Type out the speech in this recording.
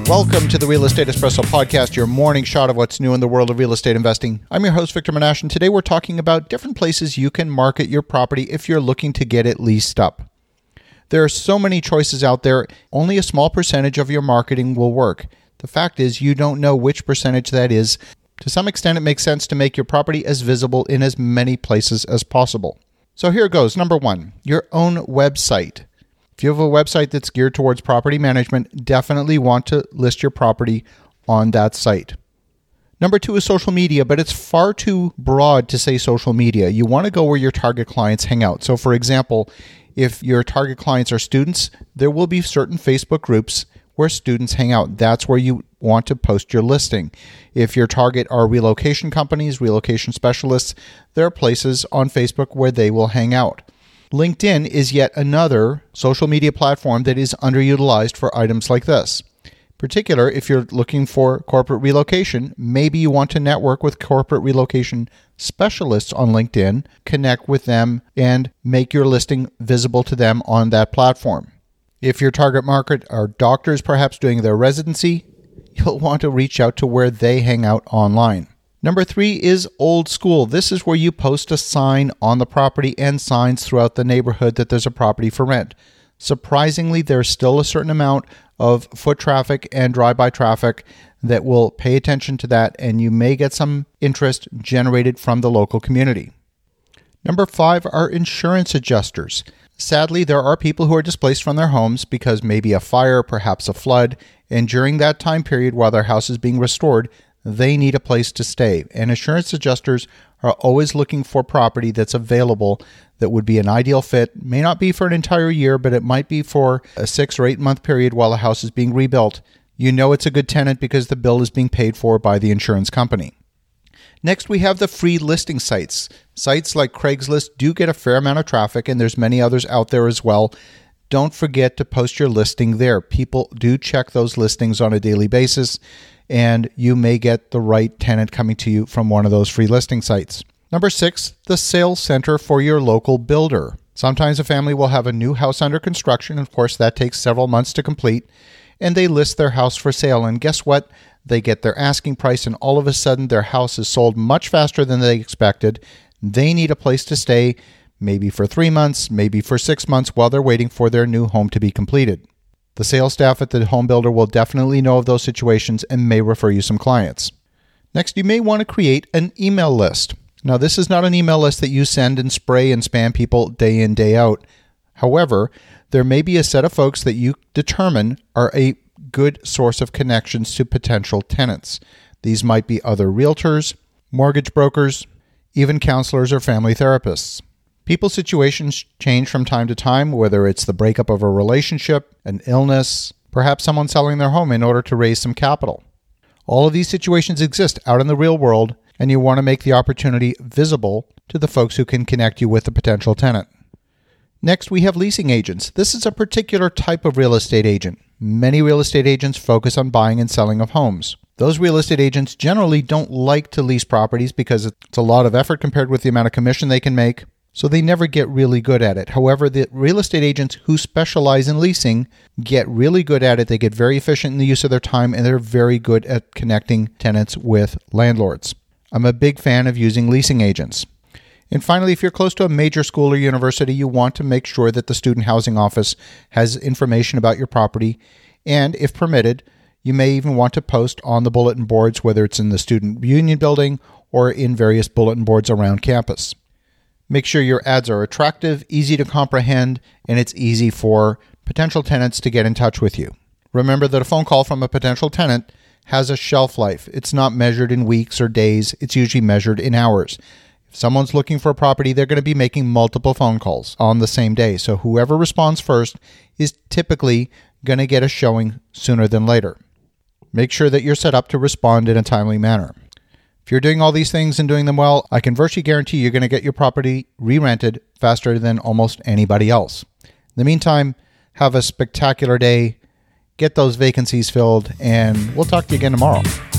Welcome to the Real Estate Espresso Podcast, your morning shot of what's new in the world of real estate investing. I'm your host, Victor Menashe, and today we're talking about different places you can market your property if you're looking to get it leased up. There are so many choices out there, only a small percentage of your marketing will work. The fact is, you don't know which percentage that is. To some extent, it makes sense to make your property as visible in as many places as possible. So here goes. Number one, your own website. If you have a website that's geared towards property management, definitely want to list your property on that site. Number two is social media, but it's far too broad to say social media. You want to go where your target clients hang out. So for example, if your target clients are students, there will be certain Facebook groups where students hang out. That's where you want to post your listing. If your target are relocation companies, relocation specialists, there are places on Facebook where they will hang out. LinkedIn is yet another social media platform that is underutilized for items like this. In particular, if you're looking for corporate relocation, maybe you want to network with corporate relocation specialists on LinkedIn, connect with them, and make your listing visible to them on that platform. If your target market are doctors perhaps doing their residency, you'll want to reach out to where they hang out online. Number three is old school. This is where you post a sign on the property and signs throughout the neighborhood that there's a property for rent. Surprisingly, there's still a certain amount of foot traffic and drive-by traffic that will pay attention to that, and you may get some interest generated from the local community. Number five are insurance adjusters. Sadly, there are people who are displaced from their homes because maybe a fire, perhaps a flood, and during that time period while their house is being restored, they need a place to stay. And insurance adjusters are always looking for property that's available that would be an ideal fit. May not be for an entire year, but it might be for a 6 or 8 month period while a house is being rebuilt. You know it's a good tenant because the bill is being paid for by the insurance company. Next, we have the free listing sites. Sites like Craigslist do get a fair amount of traffic, and there's many others out there as well. Don't forget to post your listing there. People do check those listings on a daily basis, and you may get the right tenant coming to you from one of those free listing sites. Number six, the sales center for your local builder. Sometimes a family will have a new house under construction. Of course, that takes several months to complete, and they list their house for sale. And guess what? They get their asking price, and all of a sudden their house is sold much faster than they expected. They need a place to stay, maybe for 3 months, maybe for 6 months while they're waiting for their new home to be completed. The sales staff at the home builder will definitely know of those situations and may refer you some clients. Next, you may want to create an email list. Now, this is not an email list that you send and spray and spam people day in, day out. However, there may be a set of folks that you determine are a good source of connections to potential tenants. These might be other realtors, mortgage brokers, even counselors or family therapists. People's situations change from time to time, whether it's the breakup of a relationship, an illness, perhaps someone selling their home in order to raise some capital. All of these situations exist out in the real world, and you want to make the opportunity visible to the folks who can connect you with the potential tenant. Next, we have leasing agents. This is a particular type of real estate agent. Many real estate agents focus on buying and selling of homes. Those real estate agents generally don't like to lease properties because it's a lot of effort compared with the amount of commission they can make. So they never get really good at it. However, the real estate agents who specialize in leasing get really good at it. They get very efficient in the use of their time, and they're very good at connecting tenants with landlords. I'm a big fan of using leasing agents. And finally, if you're close to a major school or university, you want to make sure that the student housing office has information about your property. And if permitted, you may even want to post on the bulletin boards, whether it's in the student union building or in various bulletin boards around campus. Make sure your ads are attractive, easy to comprehend, and it's easy for potential tenants to get in touch with you. Remember that a phone call from a potential tenant has a shelf life. It's not measured in weeks or days. It's usually measured in hours. If someone's looking for a property, they're going to be making multiple phone calls on the same day. So whoever responds first is typically going to get a showing sooner than later. Make sure that you're set up to respond in a timely manner. If you're doing all these things and doing them well, I can virtually guarantee you're going to get your property re-rented faster than almost anybody else. In the meantime, have a spectacular day, get those vacancies filled, and we'll talk to you again tomorrow.